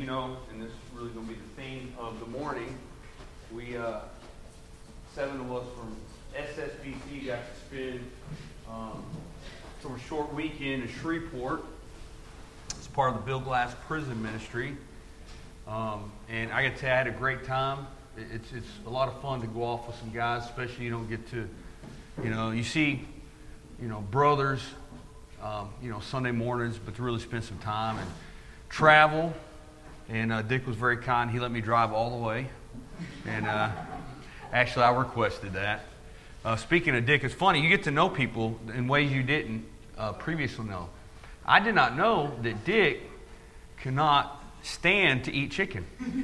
know, and this is really going to be the theme of the morning, we, 7 of us from SSBC got to spend sort of a short weekend in Shreveport. It's part of the Bill Glass Prison Ministry. And I got to tell you, I had a great time. It's a lot of fun to go off with some guys, especially you don't get to, you see, brothers, Sunday mornings, but to really spend some time and travel. And Dick was very kind. He let me drive all the way. And actually, I requested that. Speaking of Dick, it's funny. You get to know people in ways you didn't previously know. I did not know that Dick cannot stand to eat chicken.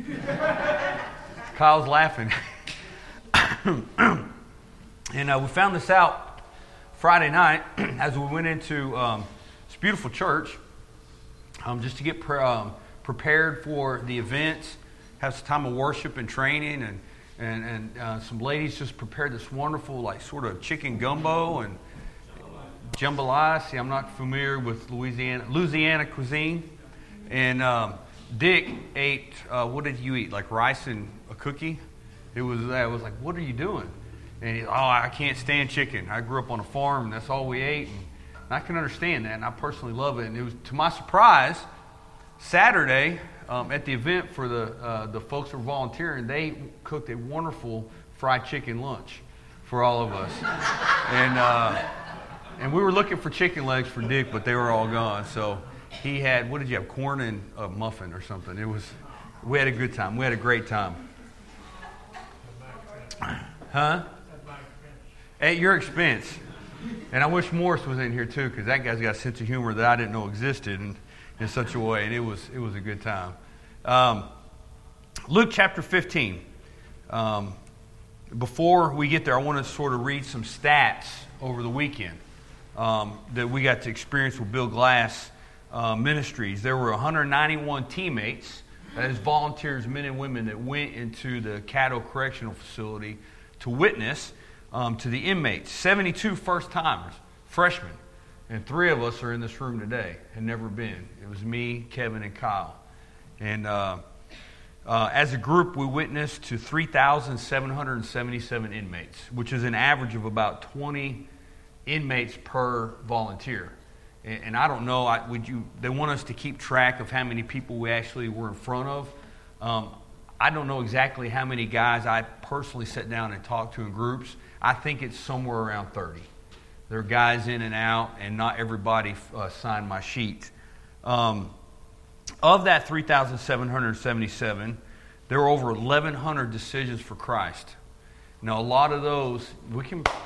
Kyle's laughing. And we found this out Friday night as we went into this beautiful church just to get prepared for the events, have some time of worship and training, and some ladies just prepared this wonderful sort of chicken gumbo and jambalaya. See, I'm not familiar with Louisiana cuisine. And Dick ate, what did you eat? Like rice and a cookie? I was like, what are you doing? And I can't stand chicken. I grew up on a farm, and that's all we ate. And I can understand that, and I personally love it. And it was, to my surprise, Saturday at the event for the folks who were volunteering, they cooked a wonderful fried chicken lunch for all of us. And we were looking for chicken legs for Dick, but they were all gone. So he had, what did you have, corn and a muffin or something. We had a good time. We had a great time. Huh? At your expense. And I wish Morris was in here too, because that guy's got a sense of humor that I didn't know existed in such a way, and it was a good time. Luke chapter 15. Before we get there, I want to sort of read some stats over the weekend that we got to experience with Bill Glass Ministries. There were 191 teammates, that is volunteers, men and women, that went into the Caddo Correctional Facility to witness to the inmates. 72 first-timers, freshmen, and 3 of us are in this room today, had never been. It was me, Kevin, and Kyle. And as a group, we witnessed to 3,777 inmates, which is an average of about 20 inmates per volunteer. And I don't know, they want us to keep track of how many people we actually were in front of. I don't know exactly how many guys I personally sat down and talked to in groups. I think it's somewhere around 30. There are guys in and out, and not everybody signed my sheet. Of that 3,777, there were over 1,100 decisions for Christ. Now, a lot of those were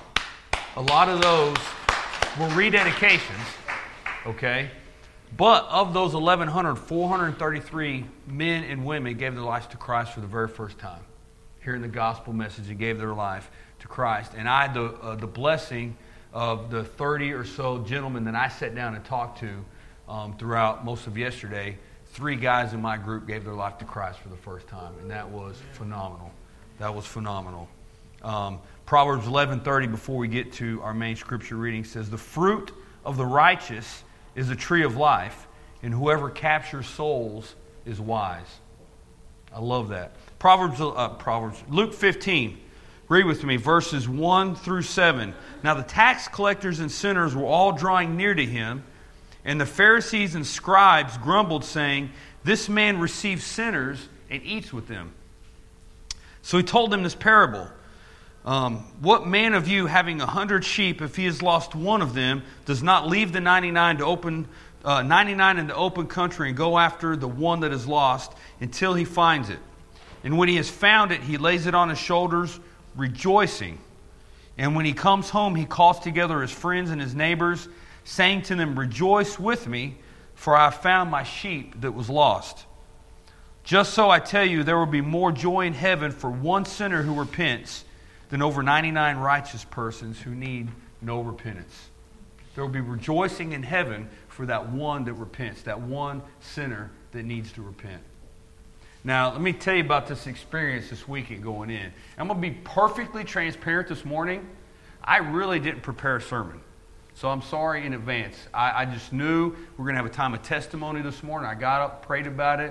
rededications, okay? But of those 1,100, 433 men and women gave their lives to Christ for the very first time, hearing the gospel message, and gave their life to Christ. And I had the blessing of the 30 or so gentlemen that I sat down and talked to throughout most of yesterday. 3 guys in my group gave their life to Christ for the first time, and that was phenomenal. That was phenomenal. Proverbs 11:30, before we get to our main scripture reading, says, "The fruit of the righteous is a tree of life, and whoever captures souls is wise." I love that. Luke 15. Read with me, verses 1 through 7. "Now the tax collectors and sinners were all drawing near to him, and the Pharisees and scribes grumbled, saying, 'This man receives sinners and eats with them.' So he told them this parable. What man of you, having 100 sheep, if he has lost one of them, does not leave the 99 in the open country and go after the one that is lost until he finds it? And when he has found it, he lays it on his shoulders, rejoicing. And when he comes home, he calls together his friends and his neighbors, saying to them, 'Rejoice with me, for I have found my sheep that was lost.' Just so I tell you, there will be more joy in heaven for one sinner who repents than over 99 righteous persons who need no repentance." There will be rejoicing in heaven for that one that repents, that one sinner that needs to repent. Now, let me tell you about this experience this weekend going in. I'm going to be perfectly transparent this morning. I really didn't prepare a sermon. So I'm sorry in advance. I just knew we were going to have a time of testimony this morning. I got up, prayed about it.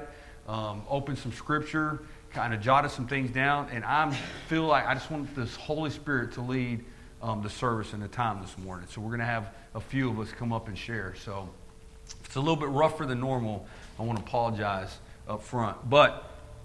opened some scripture, kind of jotted some things down, and I feel like I just want this Holy Spirit to lead the service and the time this morning. So we're going to have a few of us come up and share. So if it's a little bit rougher than normal, I want to apologize up front. But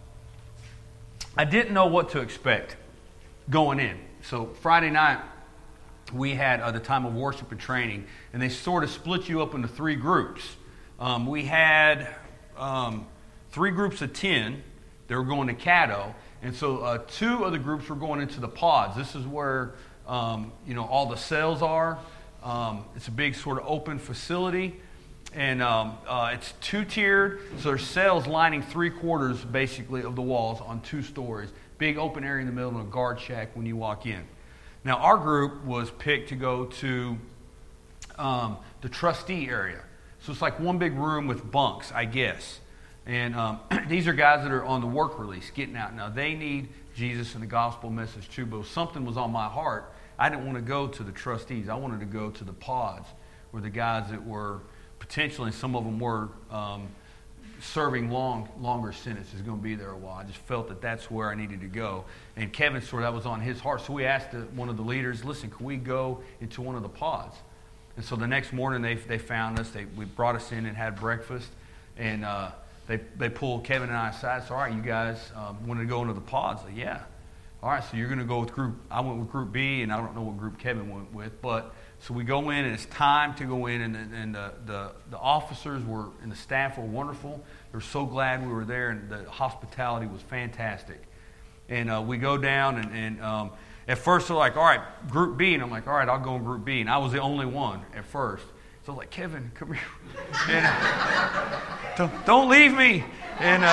I didn't know what to expect going in. So Friday night, we had the time of worship and training, and they sort of split you up into three groups. We had 3 groups of 10. They were going to Caddo, and so 2 of the groups were going into the pods. This is where all the cells are. It's a big sort of open facility, and it's 2-tiered. So there's cells lining 3/4 basically of the walls on 2 stories. Big open area in the middle and a guard shack when you walk in. Now our group was picked to go to the trustee area. So it's like one big room with bunks, I guess. And these are guys that are on the work release, getting out. Now, they need Jesus and the gospel message too, but if something was on my heart, I didn't want to go to the trustees. I wanted to go to the pods, where the guys that were potentially, some of them were serving longer sentences, going to be there a while. I just felt that that's where I needed to go. And Kevin that was on his heart. So we asked one of the leaders, listen, can we go into one of the pods? And so the next morning they found us. We brought us in and had breakfast. And they pulled Kevin and I aside. So, all right, you guys want to go into the pods? Like, yeah. All right, so you're going to go with group. I went with group B, and I don't know what group Kevin went with. But so we go in, and it's time to go in. And the officers and the staff were wonderful. They were so glad we were there, and the hospitality was fantastic. And we go down, and at first they're like, all right, group B. And I'm like, all right, I'll go in group B. And I was the only one at first. So I was like, Kevin, come here. And, don't leave me. And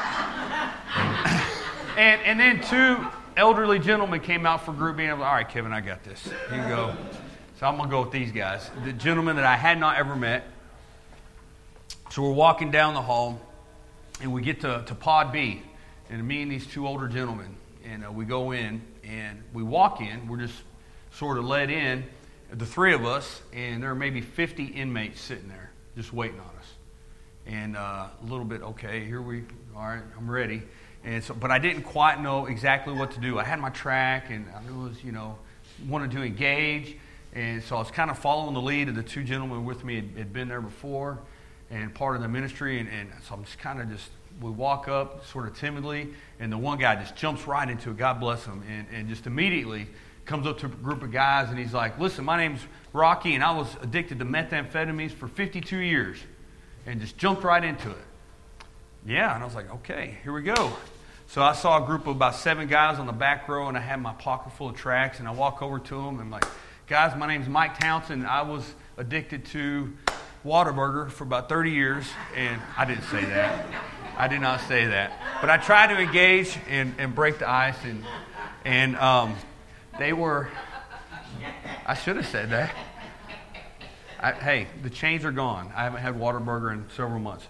and then 2 elderly gentlemen came out for group B. And I was like, all right, Kevin, I got this. Here you go. So I'm going to go with these guys. The gentlemen that I had not ever met. So we're walking down the hall, and we get to pod B. And me and these 2 older gentlemen. And we go in, and we walk in. We're just sort of led in, the 3 of us, and there are maybe 50 inmates sitting there just waiting on us. And a little bit, okay, all right, I'm ready. And so, but I didn't quite know exactly what to do. I had my track, and I was, wanted to engage. And so I was kind of following the lead of the 2 gentlemen with me had been there before and part of the ministry. And so I'm just kind of we walk up sort of timidly, and the one guy just jumps right into it, God bless him, and just immediately comes up to a group of guys, and he's like, listen, my name's Rocky, and I was addicted to methamphetamines for 52 years, and just jumped right into it. Yeah, and I was like, okay, here we go. So I saw a group of about 7 guys on the back row, and I had my pocket full of tracts, and I walk over to them, and I'm like, guys, my name's Mike Townsend, and I was addicted to Whataburger for about 30 years, and I didn't say that. I did not say that. But I tried to engage and break the ice, and they were, I should have said that. Hey, the chains are gone. I haven't had Whataburger in several months.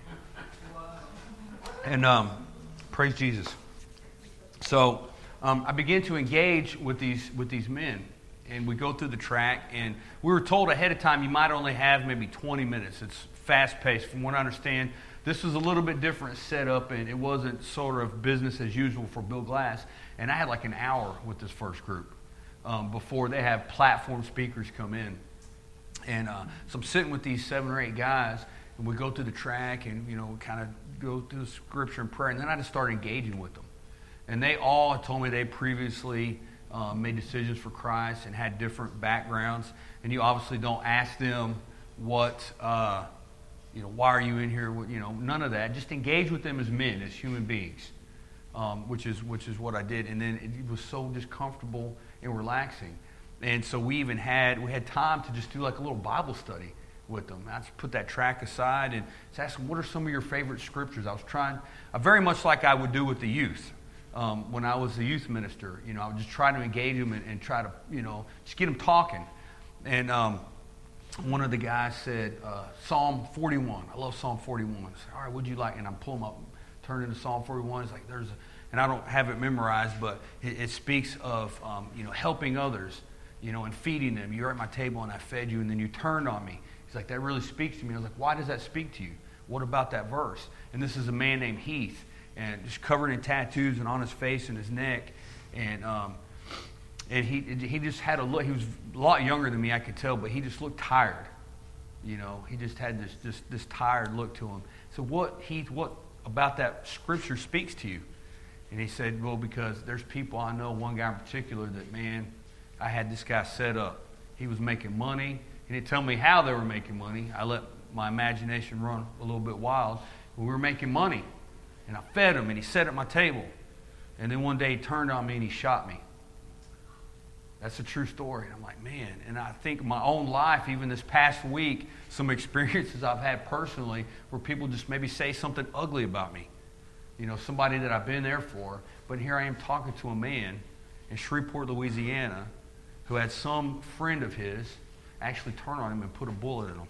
And praise Jesus. So I began to engage with these men. And we go through the track, and we were told ahead of time you might only have maybe 20 minutes. It's fast-paced. From what I understand, this was a little bit different setup, and it wasn't sort of business as usual for Bill Glass. And I had like an hour with this first group before they have platform speakers come in. And so I'm sitting with these 7 or 8 guys, and we go through the track, and we kind of go through the scripture and prayer, and then I just started engaging with them. And they all told me they previously made decisions for Christ and had different backgrounds. And you obviously don't ask them what, why are you in here? None of that. Just engage with them as men, as human beings, which is what I did. And then it was so just comfortable and relaxing. And so we had time to just do like a little Bible study with them. I just put that track aside and just ask them, what are some of your favorite scriptures? I very much like I would do with the youth. When I was the youth minister, I would just try to engage them and try to, just get them talking. And one of the guys said, Psalm 41. I love Psalm 41. I said, all right, what'd you like? And I'm pulling up, turn into Psalm 41. It's like and I don't have it memorized, but it speaks of, helping others, and feeding them. You were at my table and I fed you, and then you turned on me. He's like, that really speaks to me. I was like, why does that speak to you? What about that verse? And this is a man named Heath, and just covered in tattoos and on his face and his neck. And he just had a look. He was a lot younger than me, I could tell, but he just looked tired. You know, he just had this tired look to him. So what about that scripture speaks to you? And he said, well, because there's people I know, one guy in particular, that, man, I had this guy set up. He was making money. He didn't tell me how they were making money. I let my imagination run a little bit wild. But we were making money. And I fed him, and he sat at my table. And then one day he turned on me and he shot me. That's a true story. And I'm like, man. And I think my own life, even this past week, some experiences I've had personally where people just maybe say something ugly about me. You know, somebody that I've been there for. But here I am talking to a man in Shreveport, Louisiana, who had some friend of his actually turn on him and put a bullet in him.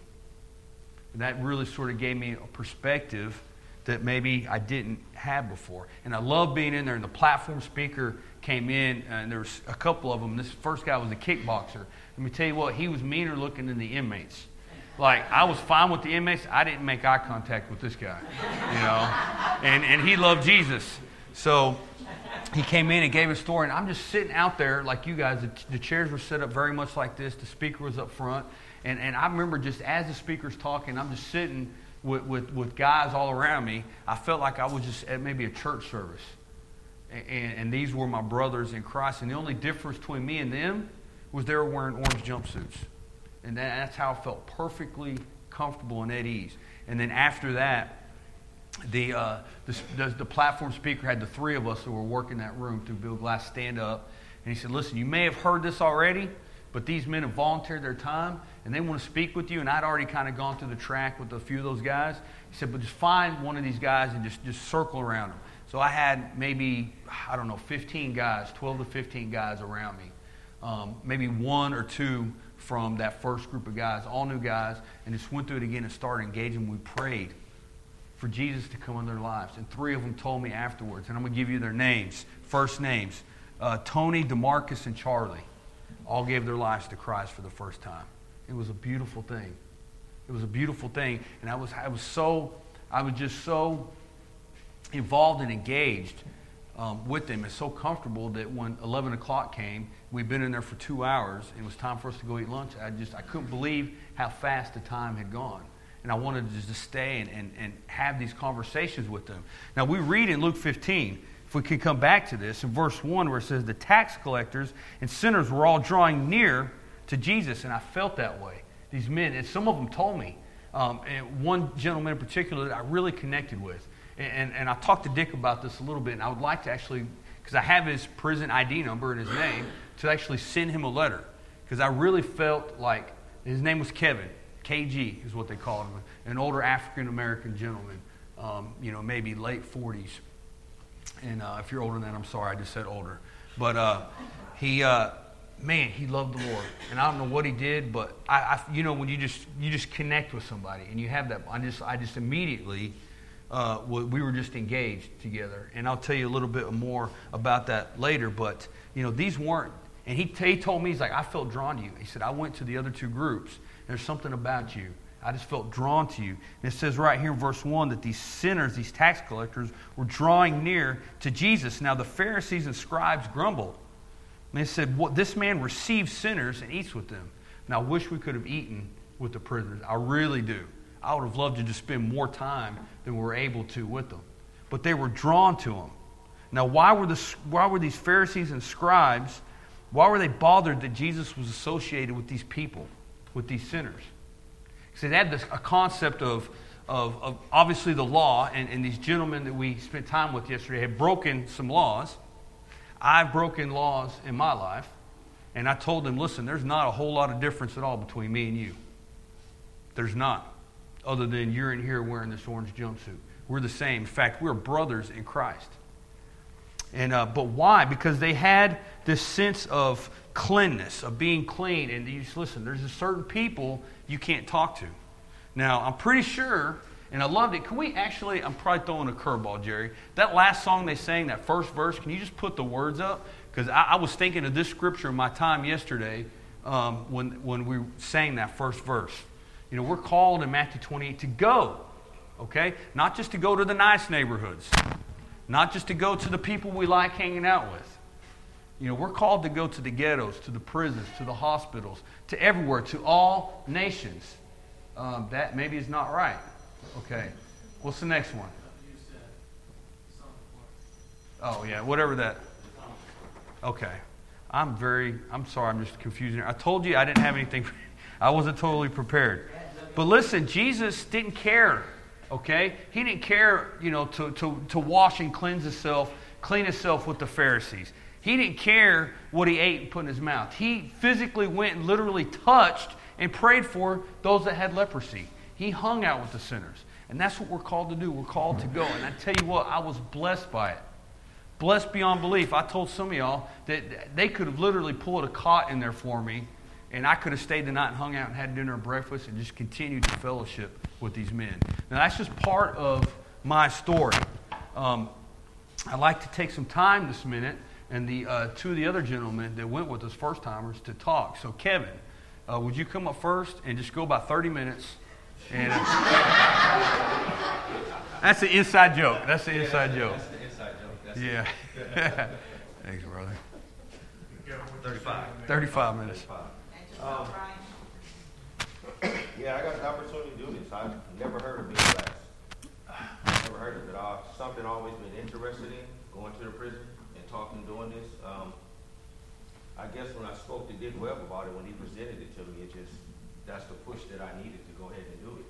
And that really sort of gave me a perspective that maybe I didn't have before. And I love being in there. And the platform speaker came in, and there was a couple of them. This first guy was a kickboxer. Let me tell you what, he was meaner looking than the inmates. Like, I was fine with the inmates. I didn't make eye contact with this guy, you know. And he loved Jesus. So he came in and gave a story, and I'm just sitting out there like you guys. The chairs were set up very much like this. The speaker was up front. And I remember just as the speaker's talking, I'm just sitting with guys all around me. I felt like I was just at maybe a church service. And these were my brothers in Christ. And the only difference between me and them was they were wearing orange jumpsuits. And that's how I felt perfectly comfortable and at ease. And then after that, the platform speaker had the three of us who were working that room through Bill Glass stand up. And he said, listen, you may have heard this already, but these men have volunteered their time, and they want to speak with you. And I'd already kind of gone through the track with a few of those guys. He said, but just find one of these guys and just circle around them. So I had maybe, 15 guys, 12 to 15 guys around me. Maybe one or two from that first group of guys, all new guys, and just went through it again and started engaging. We prayed for Jesus to come in their lives. And three of them told me afterwards, and I'm going to give you their names, first names. Tony, DeMarcus, and Charlie all gave their lives to Christ for the first time. It was a beautiful thing. It was a beautiful thing. And I was just so involved and engaged with them and so comfortable that when 11 o'clock came, we'd been in there for 2 hours, and it was time for us to go eat lunch. I couldn't believe how fast the time had gone. And I wanted to just stay and have these conversations with them. Now, we read in Luke 15, if we could come back to this, in verse 1 where it says, the tax collectors and sinners were all drawing near to Jesus, and I felt that way. These men, and some of them told me, and one gentleman in particular that I really connected with. And I talked to Dick about this a little bit, and I would like to actually, because I have his prison ID number and his name, to actually send him a letter. Because I really felt like, his name was Kevin, KG is what they called him, an older African-American gentleman, maybe late 40s. And if you're older than that, I'm sorry, I just said older. But he loved the Lord. And I don't know what he did, but when you just connect with somebody and you have that, I just immediately, we were just engaged together. And I'll tell you a little bit more about that later. But, these weren't, and he told me, he's like, I felt drawn to you. He said, I went to the other two groups. There's something about you. I just felt drawn to you. And it says right here in verse 1 that these sinners, these tax collectors, were drawing near to Jesus. Now the Pharisees and scribes grumbled. And they said, this man receives sinners and eats with them. Now I wish we could have eaten with the prisoners. I really do. I would have loved to just spend more time than we were able to with them. But they were drawn to him. Now why were these Pharisees and scribes, why were they bothered that Jesus was associated with these people, with these sinners? Because they had a concept of obviously the law, and these gentlemen that we spent time with yesterday had broken some laws. I've broken laws in my life, and I told them, listen, there's not a whole lot of difference at all between me and you. There's not, other than you're in here wearing this orange jumpsuit. We're the same. In fact, we're brothers in Christ. And but why? Because they had this sense of cleanness, of being clean. And you just listen, there's a certain people you can't talk to. Now, I'm pretty sure, and I loved it. Can we actually, I'm probably throwing a curveball, Jerry. That last song they sang, that first verse, can you just put the words up? Because I was thinking of this scripture in my time yesterday when we sang that first verse. We're called in Matthew 28 to go. okay? Not just to go to the nice neighborhoods, not just to go to the people we like hanging out with. You know, we're called to go to the ghettos, to the prisons, to the hospitals, to everywhere, to all nations. That maybe is not right. Okay. What's the next one? Oh, yeah, whatever that. Okay. I'm sorry, I'm just confusing. I told you I didn't have anything. I wasn't totally prepared. But listen, Jesus didn't care, okay? He didn't care, you know, to wash and clean himself with the Pharisees. He didn't care what he ate and put in his mouth. He physically went and literally touched and prayed for those that had leprosy. He hung out with the sinners. And that's what we're called to do. We're called to go. And I tell you what, I was blessed by it. Blessed beyond belief. I told some of y'all that they could have literally pulled a cot in there for me, and I could have stayed the night and hung out and had dinner and breakfast and just continued to fellowship with these men. Now, that's just part of my story. I'd like to take some time this minute and the two of the other gentlemen that went with us, first-timers, to talk. So, Kevin, would you come up first and just go about 30 minutes? And that's an inside joke. That's the inside joke. That's the inside joke. Yeah. Thanks, brother. 35 minutes. Yeah, I got the opportunity to do this. I've never heard of being blessed. Never heard of it. Something I've always been interested in, going to the prison and talking, doing this. I guess when I spoke to Dick Webb about it, when he presented it to me, that's the push that I needed to go ahead and do it.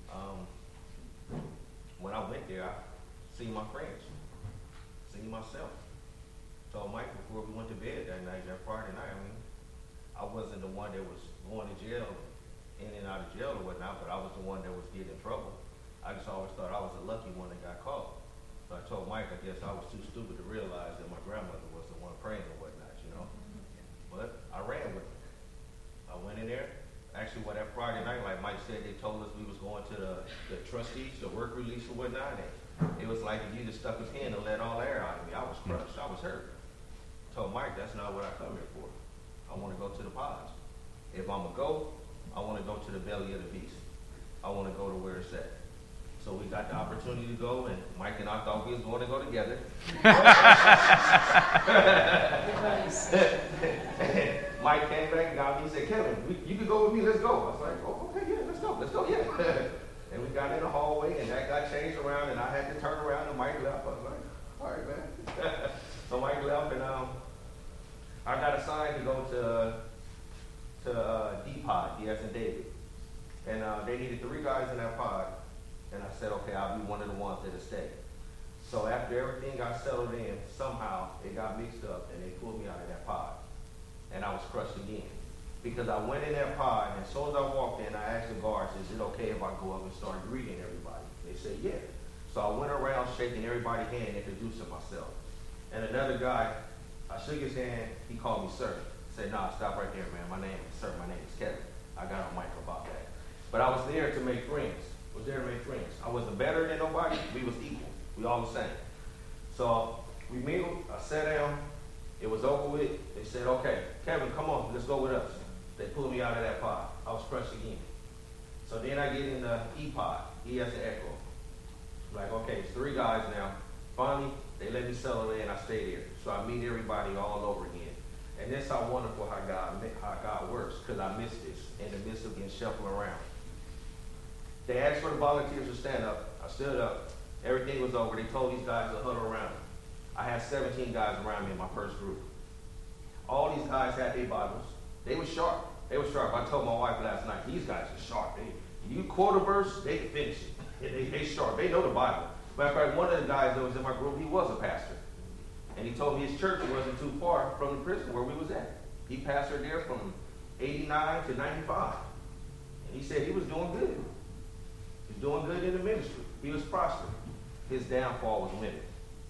When I went there, I seen my friends, seen myself. Told Mike before we went to bed that night, that Friday night, I mean, I wasn't the one that was going to jail, in and out of jail or whatnot, but I was the one that was getting in trouble. I just always thought I was the lucky one that got caught. So I told Mike, I guess I was too stupid to realize that my grandmother was the one praying or whatnot, you know. But I ran with it. I went in there. Actually, that Friday night, like Mike said, they told us we was going to the trustees, the work release or whatnot. And it was like if you just stuck a pin and let all the air out of me. I was crushed. I was hurt. Told Mike, that's not what I come here for. I want to go to the pods. If I'm going to go, I want to go to the belly of the beast. I want to go to where it's at. So we got the opportunity to go, and Mike and I thought we was going to go together. Mike came back and got me. He said, Kevin, you can go with me. Let's go. I was like, oh, okay, yeah, let's go, yeah. And we got in the hallway, and that got changed around, and I had to turn around, and Mike left. I was like, all right, man. So Mike left, and I got assigned to go to D-Pod, D as in David. And they needed 3 guys in that pod. And I said, okay, I'll be one of the ones that'll stay. So after everything got settled in, somehow it got mixed up, and they pulled me out of that pod. And I was crushed again. Because I went in that pod, and as soon as I walked in, I asked the guards, is it okay if I go up and start greeting everybody? They said, yeah. So I went around shaking everybody's hand, introducing myself. And another guy, I shook his hand, he called me sir. I said, nah, stop right there, man. My name is Kevin. I got on Mike about that. But I was there to make friends. I wasn't better than nobody. We was equal. We all the same. So we mingled. I sat down. It was over with. They said, okay, Kevin, come on. Let's go with us. They pulled me out of that pod. I was crushed again. So then I get in the E-pod. E as an echo. Like, okay, it's 3 guys now. Finally, they let me settle in. I stay there. So I meet everybody all over again. And that's how wonderful how God works, because I missed this in the midst of getting shuffled around. They asked for the volunteers to stand up. I stood up. Everything was over. They told these guys to huddle around. I had 17 guys around me in my first group. All these guys had their Bibles. They were sharp. I told my wife last night, these guys are sharp. You quote a verse, they can finish it. They sharp. They know the Bible. Matter of fact, one of the guys that was in my group, he was a pastor. And he told me his church wasn't too far from the prison where we was at. He pastored there from 89 to 95. And he said he was doing good. He was doing good in the ministry. He was prospering. His downfall was limited.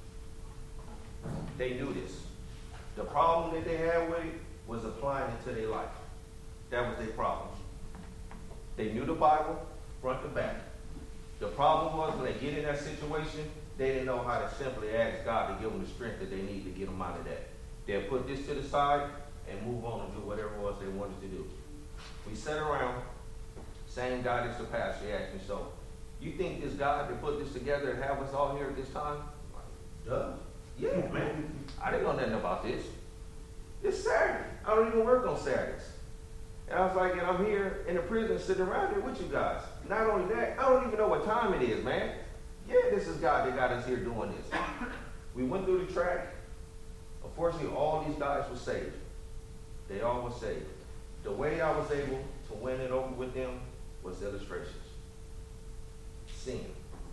They knew this. The problem that they had with it was applying it to their life. That was their problem. They knew the Bible front to back. The problem was when they get in that situation, they didn't know how to simply ask God to give them the strength that they need to get them out of that. They'll put this to the side and move on and do whatever it was they wanted to do. We sat around, same guy that's the pastor, he asked me, so You think this God that put this together and have us all here at this time? Duh. Yeah, man. I didn't know nothing about this. It's Saturday. I don't even work on Saturdays. And I was like, and I'm here in the prison sitting around here with you guys. Not only that, I don't even know what time it is, man. Yeah, this is God that got us here doing this. We went through the track. Unfortunately, all these guys were saved. They all were saved. The way I was able to win it over with them was illustrations. Sin.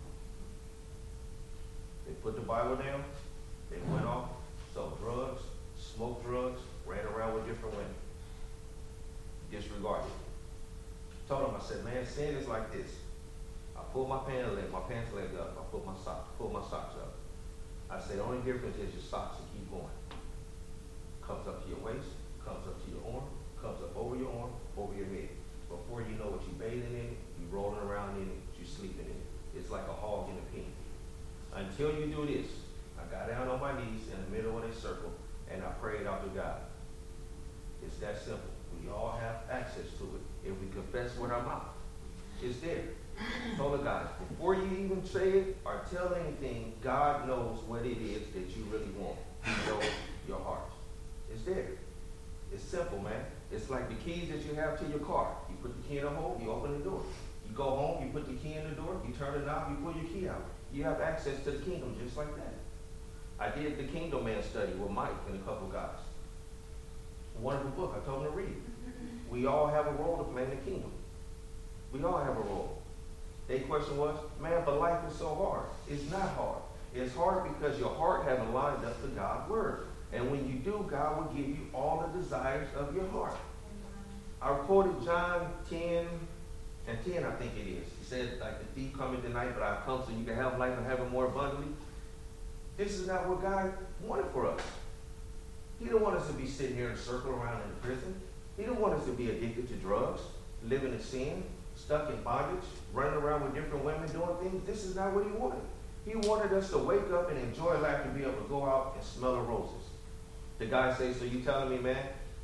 They put the Bible down. They went off, sold drugs, smoked drugs, ran around with different women. Disregarded. Told them, I said, man, sin is like this. I pull my pants leg up. I pull my socks up. I say, the only difference is your socks will keep going. Comes up to your waist, comes up to your arm, comes up over your arm, over your head. Before you know it, you bathing in it, you rolling around in it, you sleeping in it. It's like a hog in a pen. Until you do this, I got down on my knees in the middle of a circle and I prayed out to God. It's that simple. We all have access to it if we confess with our mouth. It's there. Told the guys, before you even say it or tell anything, God knows what it is that you really want. He knows your heart. It's there. It's simple, man. It's like the keys that you have to your car. You put the key in the hole, you open the door. You go home, you put the key in the door, you turn the knob, you pull your key out. You have access to the kingdom just like that. I did the Kingdom Man study with Mike and a couple guys. Wonderful book. I told them to read it. We all have a role to play in the kingdom. We all have a role. Their question was, man, but life is so hard. It's not hard. It's hard because your heart hasn't lined up to God's word. And when you do, God will give you all the desires of your heart. I quoted John 10 and 10, I think it is. He said, like the thief coming tonight, but I've come so you can have life and have it more abundantly. This is not what God wanted for us. He didn't want us to be sitting here in a circle around in the prison. He didn't want us to be addicted to drugs, living in sin, stuck in bondage, running around with different women doing things. This is not what he wanted. He wanted us to wake up and enjoy life and be able to go out and smell the roses. The guy says, so you telling me, man,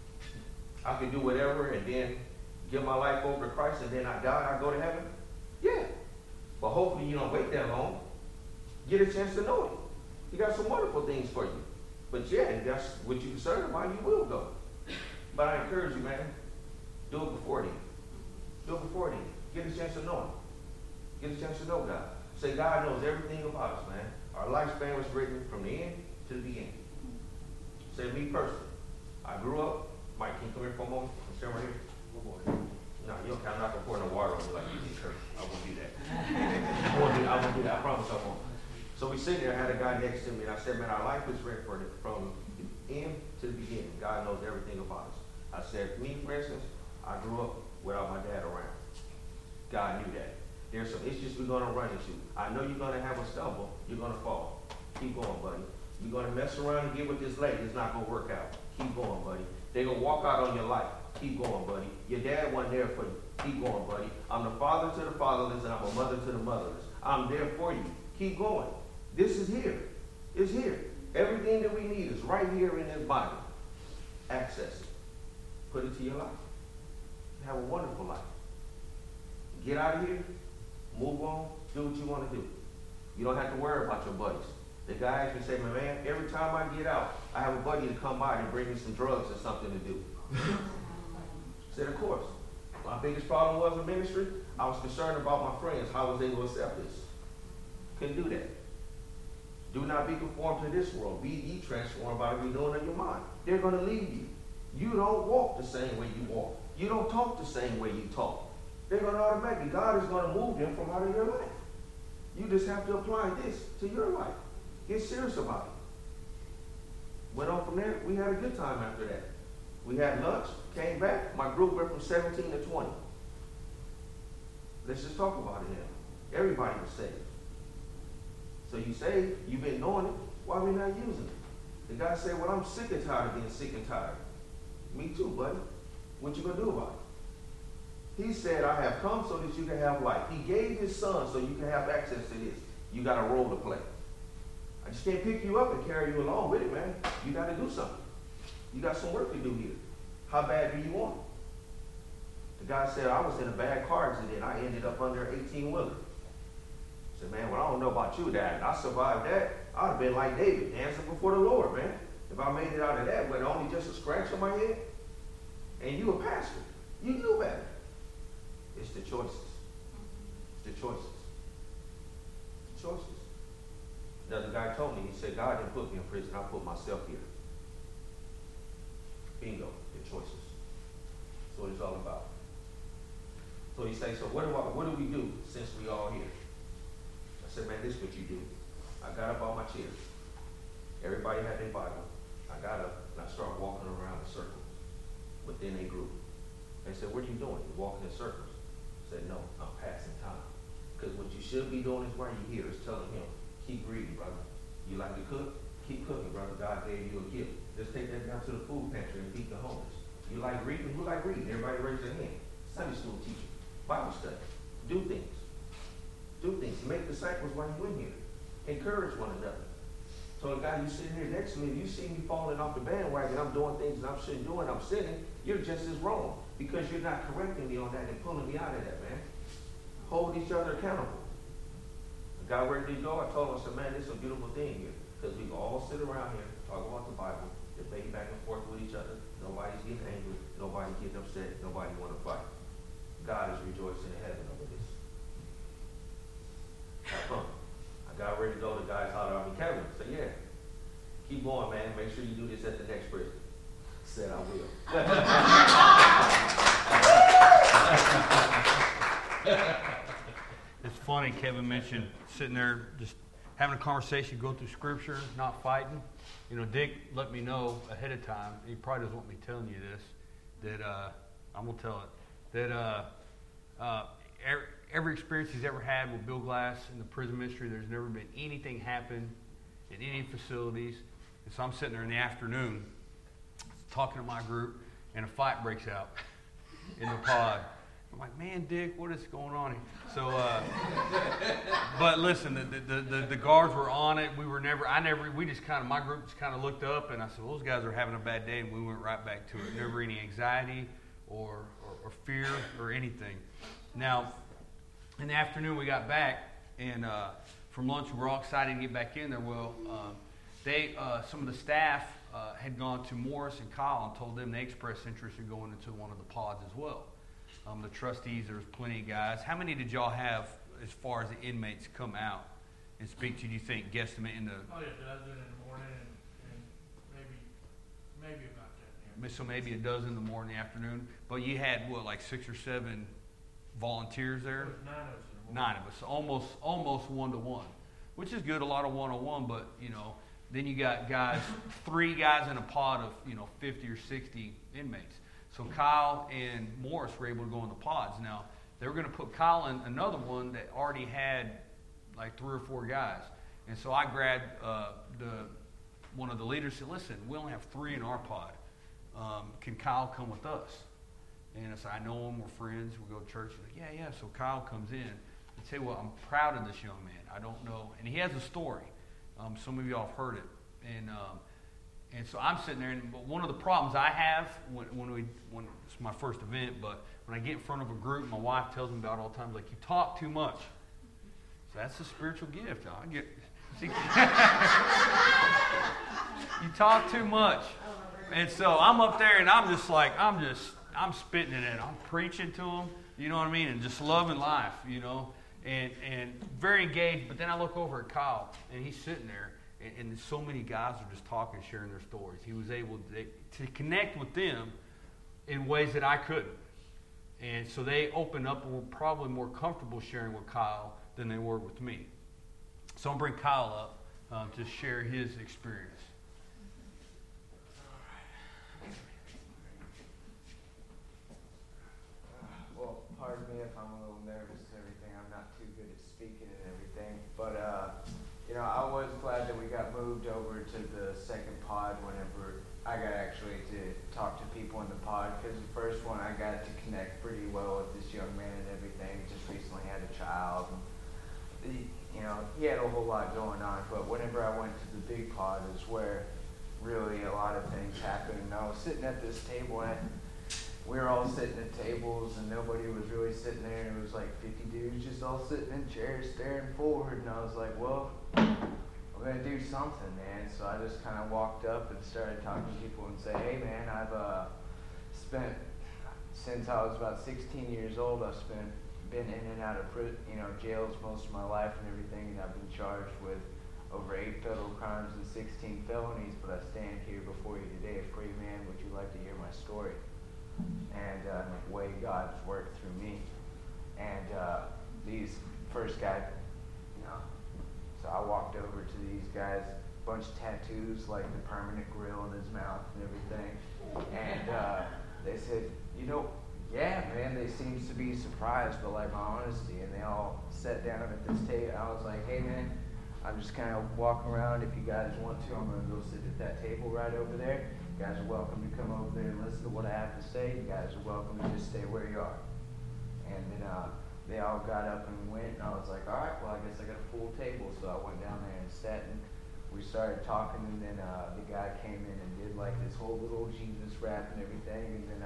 I can do whatever and then give my life over to Christ and then I die, I go to heaven? Yeah. But hopefully you don't wait that long. Get a chance to know him. He got some wonderful things for you. But yeah, if that's what you're concerned about, you will go. But I encourage you, man, do it before then. Do it before then. Get a chance to know him. Get a chance to know God. Say, God knows everything about us, man. Our lifespan was written from the end to the beginning. Say, me personally, I grew up. Mike, can you come here for a moment? I'm standing right here. No, you okay. I'm not going to pour no water on you like you did, Kurt. I won't do that. I won't do that. I promise I won't. So we sit there, I had a guy next to me, and I said, man, our life is written from the end to the beginning. God knows everything about us. I said, me, for instance, I grew up without my dad around. God knew that. There's some issues we're going to run into. I know you're going to have a stumble. You're going to fall. Keep going, buddy. You're going to mess around and get with this lady. It's not going to work out. Keep going, buddy. They're going to walk out on your life. Keep going, buddy. Your dad wasn't there for you. Keep going, buddy. I'm the father to the fatherless, and I'm a mother to the motherless. I'm there for you. Keep going. This is here. It's here. Everything that we need is right here in this Bible. Access it. Put it to your life. Have a wonderful life. Get out of here. Move on. Do what you want to do. You don't have to worry about your buddies. The guy actually say, man, every time I get out, I have a buddy to come by and bring me some drugs or something to do. I said, of course. My biggest problem was in ministry. I was concerned about my friends, how was they going to accept this. Couldn't do that. Do not be conformed to this world. Be ye transformed by the renewing of your mind. They're going to leave you. You don't walk the same way you walk. You don't talk the same way you talk. They're going to automatically, God is going to move them from out of your life. You just have to apply this to your life. Get serious about it. Went on from there. We had a good time after that. We had lunch, came back. My group went from 17 to 20. Let's just talk about it now. Everybody was saved. So you say you've been doing it. Why are we not using it? The guy said, well, I'm sick and tired of being sick and tired. Me too, buddy. What you going to do about it? He said, I have come so that you can have life. He gave his son so you can have access to this. You got a role to play. I just can't pick you up and carry you along with it, man. You got to do something. You got some work to do here. How bad do you want it? The guy said, I was in a bad car accident. I ended up under 18-wheeler. I said, man, well, I don't know about you, Dad. I survived that. I would have been like David, dancing before the Lord, man. If I made it out of that with only just a scratch on my head. And you a pastor. You knew better. It's the choices. It's the choices. Choices. Another guy told me, he said, God didn't put me in prison. I put myself here. Bingo. The choices. That's what it's all about. So he said, so what do we do since we all here? I said, man, this is what you do. I got up on my chair. Everybody had their Bible. I got up and I started walking around in circles within a group. They said, what are you doing? You're walking in circles. I said, no, I'm passing time. Because what you should be doing is while you're here is telling him, keep reading, brother. You like to cook? Keep cooking, brother. God gave you a gift. Just take that down to the food pantry and feed the homeless. You like reading? Who like reading? Everybody raise their hand. Sunday school teacher. Bible study. Do things. Do things. Make disciples while you're in here. Encourage one another. So the guy you sitting here next to me, if you see me falling off the bandwagon, I'm doing things that I shouldn't do and I'm sinning, you're just as wrong. Because you're not correcting me on that and pulling me out of that, man. Hold each other accountable. The guy ready to go, I told him, I said, man, this is a beautiful thing here. Because we all sit around here, talk about the Bible, debate back and forth with each other. Nobody's getting angry. Nobody's getting upset. Nobody want to fight. God is rejoicing in heaven over this. Have fun. I got ready to go. The guys hollered at me, Kevin. I said, yeah. Keep going, man. Make sure you do this at the next prison. Said I will. It's funny, Kevin mentioned sitting there just having a conversation, going through Scripture, not fighting. You know, Dick let me know ahead of time. He probably doesn't want me telling you this. That I'm gonna tell it. That every experience he's ever had with Bill Glass in the prison ministry, there's never been anything happen in any facilities. And so I'm sitting there in the afternoon talking to my group, and a fight breaks out in the pod. I'm like, man, Dick, what is going on here? So, but listen, the guards were on it. We just kind of, my group just kind of looked up, and I said, well, those guys are having a bad day, and we went right back to it. Never any anxiety or fear or anything. Now, in the afternoon, we got back, and from lunch, we were all excited to get back in there. Well, some of the staff had gone to Morris and Kyle and told them they expressed interest in going into one of the pods as well. The trustees, there was plenty of guys. How many did y'all have as far as the inmates come out and speak to, do you think, guesstimate in the... Oh, yeah, a dozen in the morning and maybe about that. Yeah. So maybe a dozen in the morning, afternoon. But you had, what, like 6 or 7 volunteers there? There was 9 of us. 9 of us, almost 1-to-1, which is good, a lot of 1-on-1, but, you know, then you got guys, 3 guys in a pod of, 50 or 60 inmates. So Kyle and Morris were able to go in the pods. Now, they were going to put Kyle in another one that already had like 3 or 4 guys. And so I grabbed one of the leaders and said, listen, we only have 3 in our pod. Can Kyle come with us? And I said, I know him, we're friends, we go to church. He's like, yeah. So Kyle comes in and say, well, I'm proud of this young man. I don't know. And he has a story. Some of you all have heard it. And so I'm sitting there, and one of the problems I have when it's my first event, but when I get in front of a group, my wife tells me about it all the time, like, you talk too much. So that's a spiritual gift. You talk too much. And so I'm up there, and I'm spitting it in. I'm preaching to them, you know what I mean, and just loving life, and very engaged. But then I look over at Kyle, and he's sitting there, and so many guys are just talking, sharing their stories. He was able to connect with them in ways that I couldn't. And so they opened up and were probably more comfortable sharing with Kyle than they were with me. So I'm going to bring Kyle up to share his experience. Well, pardon me if I'm a little nervous and everything. I'm not too good at speaking and everything. But, I was glad that we got moved over to the second pod whenever I got actually to talk to people in the pod. Because the first one, I got to connect pretty well with this young man and everything. Just recently had a child. And he had a whole lot going on. But whenever I went to the big pod is where really a lot of things happened. And I was sitting at this table, and we were all sitting at tables and nobody was really sitting there. It was like 50 dudes just all sitting in chairs staring forward. And I was like, well, I'm going to do something, man. So I just kind of walked up and started talking to people and say, hey, man, I've spent, since I was about 16 years old, I've been in and out of jails most of my life and everything. And I've been charged with over 8 federal crimes and 16 felonies. But I stand here before you today a free man. Would you like to hear my story? And the way God's worked through me. And these first guy, so I walked over to these guys, bunch of tattoos, like the permanent grill in his mouth and everything. And they said, yeah, man, they seems to be surprised by like my honesty. And they all sat down at this table. I was like, hey, man, I'm just kind of walking around. If you guys want to, I'm going to go sit at that table right over there. You guys are welcome to come over there and listen to what I have to say. You guys are welcome to just stay where you are. And then they all got up and went, and I was like, all right, well, I guess I got a full table. So I went down there and sat, and we started talking, and then the guy came in and did like this whole little Jesus rap and everything. And then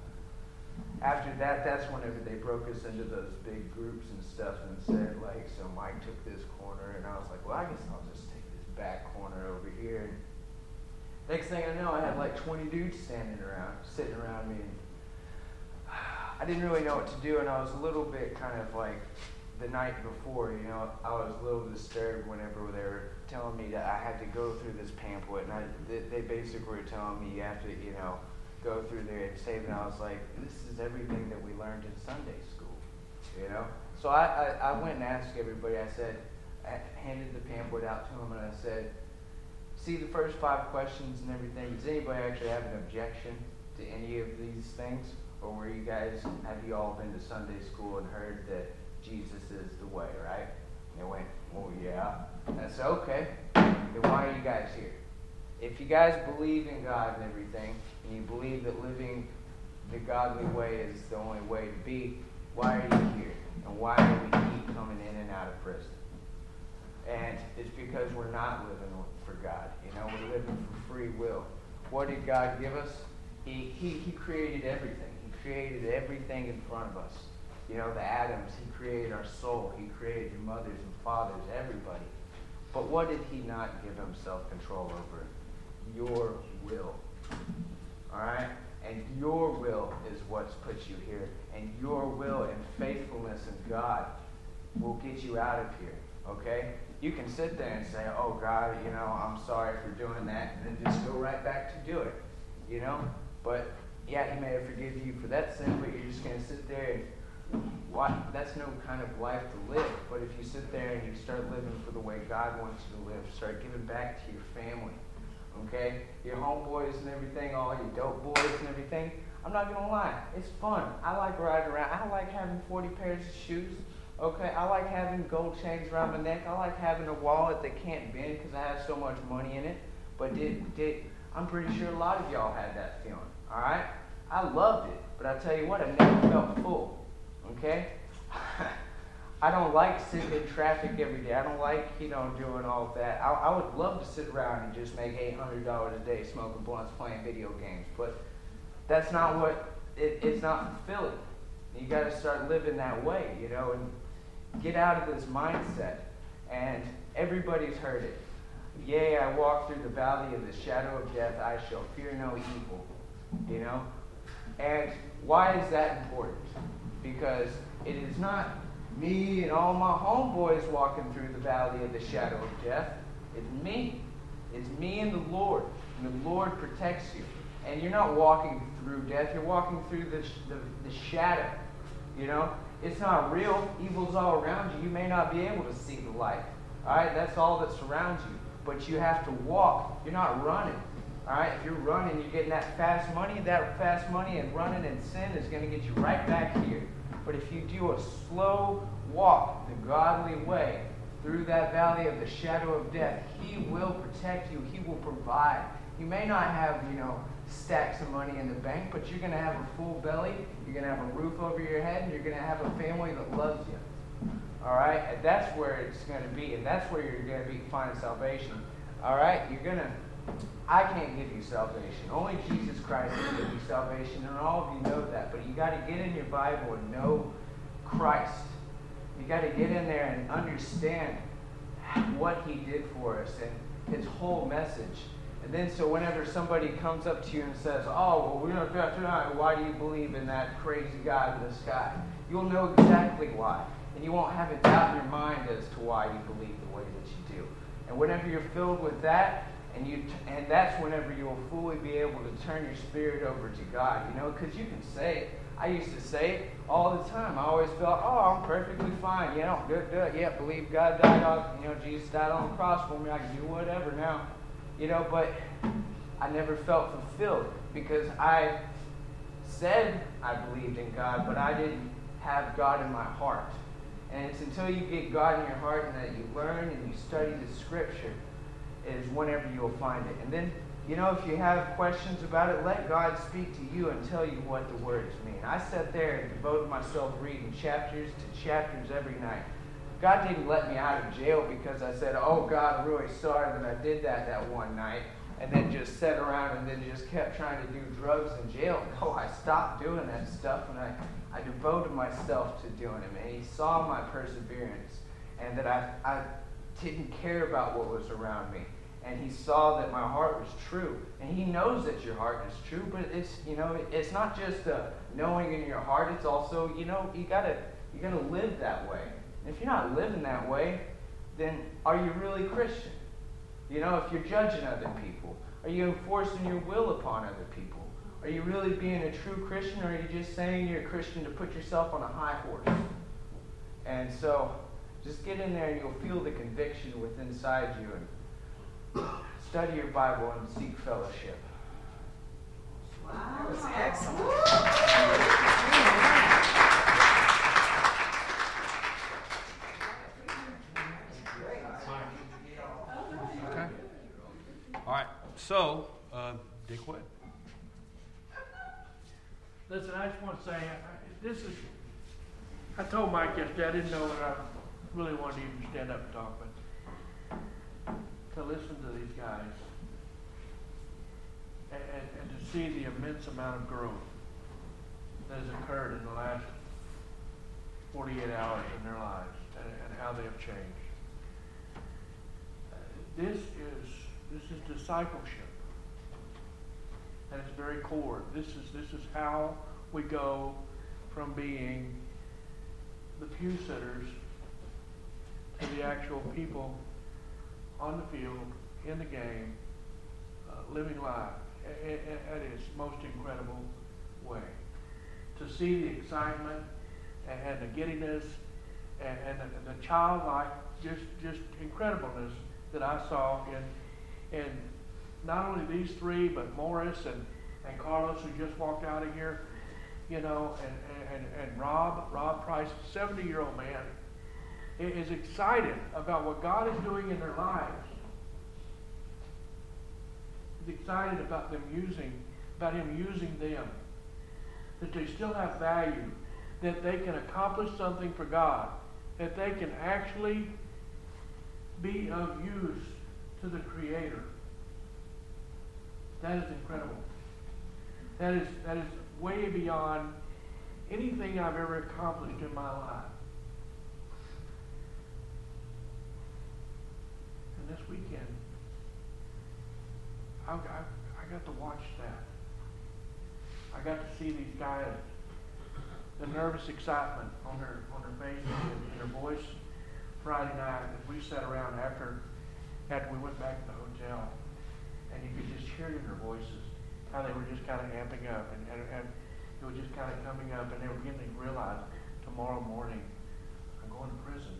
after that, that's whenever they broke us into those big groups and stuff and said, like, so Mike took this corner, and I was like, well, I guess I'll just take this back corner over here. And next thing I know, I had like 20 dudes sitting around me, and I didn't really know what to do, and I was a little bit kind of like the night before, I was a little disturbed whenever they were telling me that I had to go through this pamphlet, and they basically were telling me you have to, go through there and save it, and I was like, this is everything that we learned in Sunday school, So I went and asked everybody, I handed the pamphlet out to them, and I said, see the first 5 questions and everything. Does anybody actually have an objection to any of these things? Or have you all been to Sunday school and heard that Jesus is the way, right? And they went, well, yeah. And I said, okay, then why are you guys here? If you guys believe in God and everything, and you believe that living the godly way is the only way to be, why are you here? And why do we keep coming in and out of prison? And it's because we're not living for God. We're living for free will. What did God give us? He created everything. He created everything in front of us. The atoms. He created our soul. He created your mothers and fathers, everybody. But what did he not give himself control over? Your will. All right? And your will is what's put you here. And your will and faithfulness in God will get you out of here. Okay? You can sit there and say, oh, God, I'm sorry for doing that, and then just go right back to do it, But, yeah, he may have forgiven you for that sin, but you're just going to sit there and that's no kind of life to live. But if you sit there and you start living for the way God wants you to live, start giving back to your family, okay? Your homeboys and everything, all your dope boys and everything, I'm not going to lie, it's fun. I like riding around. I like having 40 pairs of shoes. Okay, I like having gold chains around my neck. I like having a wallet that can't bend because I have so much money in it. But I'm pretty sure a lot of y'all had that feeling, all right? I loved it, but I tell you what, I never felt full, okay? I don't like sitting in traffic every day. I don't like, doing all of that. I would love to sit around and just make $800 a day smoking blunts, playing video games, but that's not what, it's not fulfilling. You got to start living that way, and get out of this mindset. And everybody's heard it. Yea, I walk through the valley of the shadow of death, I shall fear no evil. And why is that important? Because it is not me and all my homeboys walking through the valley of the shadow of death. It's me. It's me and the Lord. And the Lord protects you. And you're not walking through death. You're walking through the shadow. It's not real. Evil's all around you. You may not be able to see the light. All right? That's all that surrounds you. But you have to walk. You're not running. All right? If you're running, you're getting that fast money. That fast money and running in sin is going to get you right back here. But if you do a slow walk the godly way through that valley of the shadow of death, he will protect you. He will provide. You may not have, stacks of money in the bank, but you're going to have a full belly, you're going to have a roof over your head, and you're going to have a family that loves you. All right? And that's where it's going to be, and that's where you're going to find salvation. All right? You're going to I can't give you salvation. Only Jesus Christ can give you salvation, and all of you know that. But you got to get in your Bible and know Christ. You got to get in there and understand what He did for us and His whole message. And then so whenever somebody comes up to you and says, oh, well, we're not tonight, why do you believe in that crazy God in the sky? You'll know exactly why. And you won't have a doubt in your mind as to why you believe the way that you do. And whenever you're filled with that, and that's whenever you will fully be able to turn your spirit over to God, because you can say it. I used to say it all the time. I always felt, I'm perfectly fine. Believe God died on, Jesus died on the cross for me. I can do whatever now. But I never felt fulfilled because I said I believed in God, but I didn't have God in my heart. And it's until you get God in your heart and that you learn and you study the Scripture is whenever you'll find it. And then, if you have questions about it, let God speak to you and tell you what the words mean. I sat there and devoted myself reading chapters to chapters every night. God didn't let me out of jail because I said, oh, God, I'm really sorry that I did that one night, and then just sat around and then just kept trying to do drugs in jail. No, I stopped doing that stuff, and I devoted myself to doing it. And He saw my perseverance and that I didn't care about what was around me. And He saw that my heart was true. And He knows that your heart is true, but it's not just knowing in your heart. It's also, you gotta live that way. And if you're not living that way, then are you really Christian? If you're judging other people, are you enforcing your will upon other people? Are you really being a true Christian, or are you just saying you're a Christian to put yourself on a high horse? And so, just get in there and you'll feel the conviction within inside you, and study your Bible and seek fellowship. Wow. That was excellent. Okay. All right. So, Dick Wood. Listen, I just want to say, I told Mike yesterday, I didn't know that I really wanted to even stand up and talk, but to listen to these guys and to see the immense amount of growth that has occurred in the last 48 hours in their lives and how they have changed. This is discipleship. At its very core, this is how we go from being the pew sitters to the actual people on the field, in the game, living life at its most incredible way. To see the excitement and the giddiness and the childlike just incredibleness that I saw in not only these three, but Morris and Carlos, who just walked out of here, and Rob Price, 70-year-old man, is excited about what God is doing in their lives. He's excited about Him using them, that they still have value, that they can accomplish something for God, that they can actually be of use to the Creator. That is incredible. That is way beyond anything I've ever accomplished in my life. And this weekend, I got to watch that. I got to see these guys, the nervous excitement on their faces and their voice. Friday night, as we sat around after we went back to the hotel, and you could just hear it in their voices how they were just kind of amping up, and it was just kind of coming up, and they were beginning to realize tomorrow morning I'm going to prison.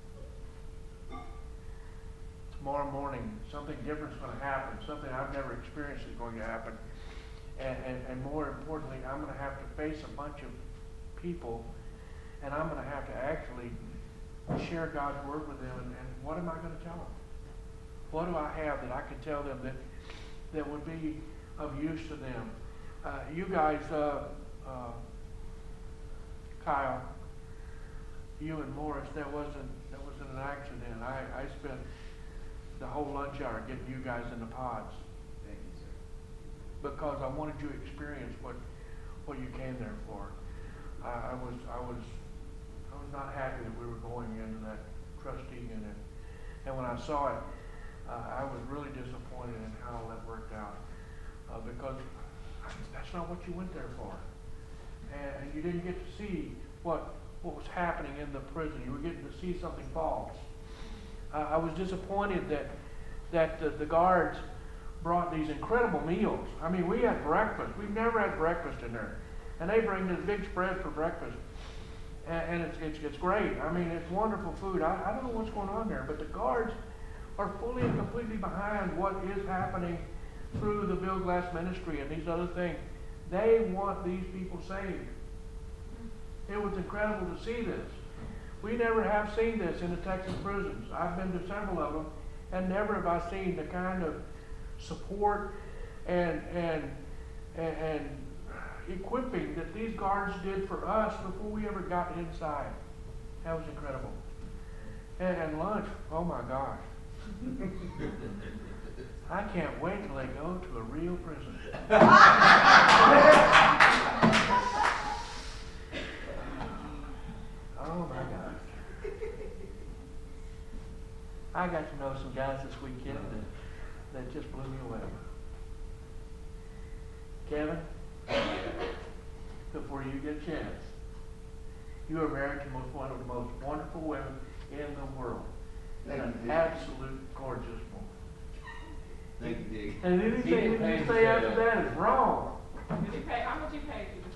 Tomorrow morning something different is going to happen. Something I've never experienced is going to happen, and more importantly, I'm going to have to face a bunch of people, and I'm going to have to actually share God's word with them. And what am I going to tell them? What do I have that I can tell them that would be of use to them? You guys, Kyle, you and Morris, that wasn't an accident. I spent the whole lunch hour getting you guys in the pods. because I wanted you to experience what you came there for. I was not happy that we were going into that trustee unit, and when I saw it, I was really disappointed in how that worked out, because that's not what you went there for, and you didn't get to see what was happening in the prison. You were getting to see something false. I was disappointed that the guards brought these incredible meals. I mean, we had breakfast. We've never had breakfast in there. And they bring this big spread for breakfast. And it's great. I mean, it's wonderful food. I don't know what's going on there, but the guards are fully and completely behind what is happening through the Bill Glass ministry and these other things. They want these people saved. It was incredible to see this. We never have seen this in the Texas prisons. I've been to several of them, and never have I seen the kind of support and equipping that these guards did for us before we ever got inside. That was incredible. And lunch, oh my gosh. I can't wait till they go to a real prison. Oh my gosh. I got to know some guys this weekend that just blew me away. Kevin, before you get a chance, you are married to one of the most wonderful women in the world. An absolute gorgeous woman. Thank you, Dick. And anything that you say after that is wrong. Did you pay? How much you paid you?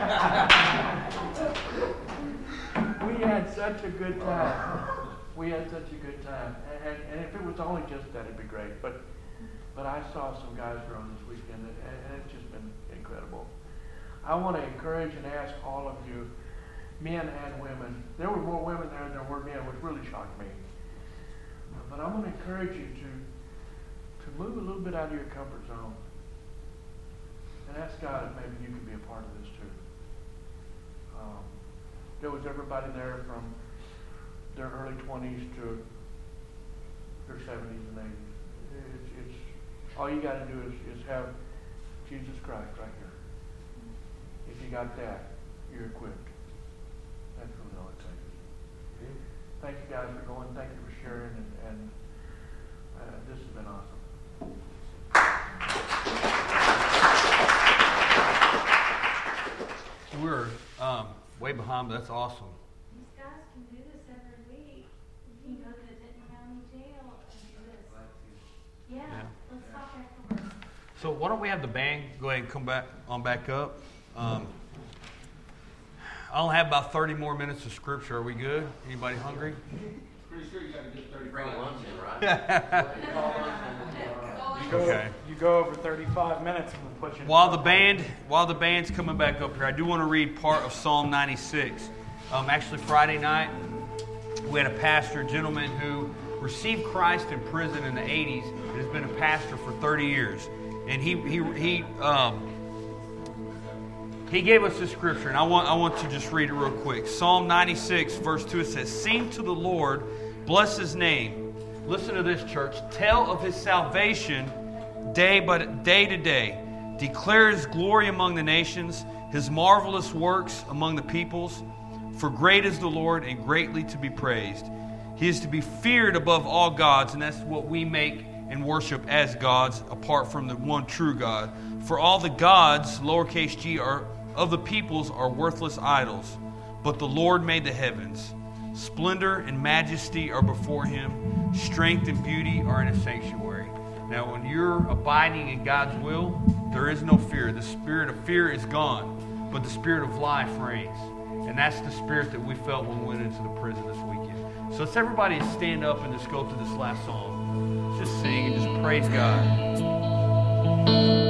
We had such a good time. We had such a good time. And if it was only just that, it'd be great. But I saw some guys grow this weekend, and it's just been incredible. I want to encourage and ask all of you, men and women. There were more women there than there were men, which really shocked me. But I want to encourage you to move a little bit out of your comfort zone and ask God if maybe you could be a part of this too. There was everybody there from their early 20s to their 70s and 80s. It's all you got to do is have Jesus Christ right here. If you got that, you're equipped. That's really all it takes. Thank you guys for going. Thank you for sharing, and this has been awesome. We're way behind, but that's awesome. These guys can do this every week. You can go to the Denton County Jail and do this. Yeah. Let's stop afterwards. So why don't we have the band go ahead and come back up? I only have about 30 more minutes of scripture. Are we good? Anybody hungry? Pretty sure you got to get 30 Bring lunch in, right? Okay. You go over 35 minutes and we'll put you in. While the band's coming back up here, I do want to read part of Psalm 96. Actually, Friday night, we had a pastor, a gentleman who received Christ in prison in the 80s and has been a pastor for 30 years. And he gave us this scripture, and I want to just read it real quick. Psalm 96, verse 2, it says, "Sing to the Lord, bless His name." Listen to this, church. "Tell of His salvation day to day. Declare His glory among the nations, His marvelous works among the peoples. For great is the Lord and greatly to be praised. He is to be feared above all gods," and that's what we make and worship as gods apart from the one true God. "For all the gods, lowercase g, of the peoples are worthless idols. But the Lord made the heavens. Splendor and majesty are before Him. Strength and beauty are in His sanctuary." Now, when you're abiding in God's will, there is no fear. The spirit of fear is gone, but the spirit of life reigns. And that's the spirit that we felt when we went into the prison this weekend. So let's everybody stand up and just go through this last song. Just sing and just praise God.